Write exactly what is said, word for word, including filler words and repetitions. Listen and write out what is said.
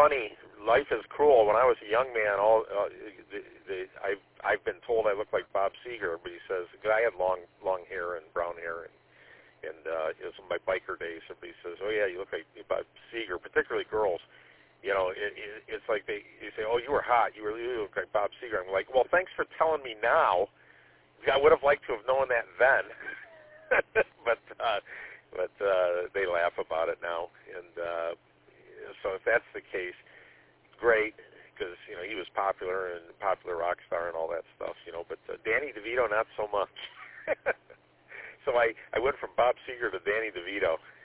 funny. Life is cruel. When I was a young man, all uh, the, the, I've I've been told I look like Bob Seger. Everybody says, because I had long long hair and brown hair, and and uh, it was in my biker days. Everybody says, oh yeah, you look like Bob Seger, particularly girls. You know, it, it, it's like they you say, oh, you were hot. You really look like Bob Seger. I'm like, well, thanks for telling me now. I would have liked to have known that then. but uh, but uh, they laugh about it now, and uh, so if that's the case, great, because you know he was popular and popular rock star and all that stuff, you know. But uh, Danny DeVito, not so much. So I, I went from Bob Seger to Danny DeVito,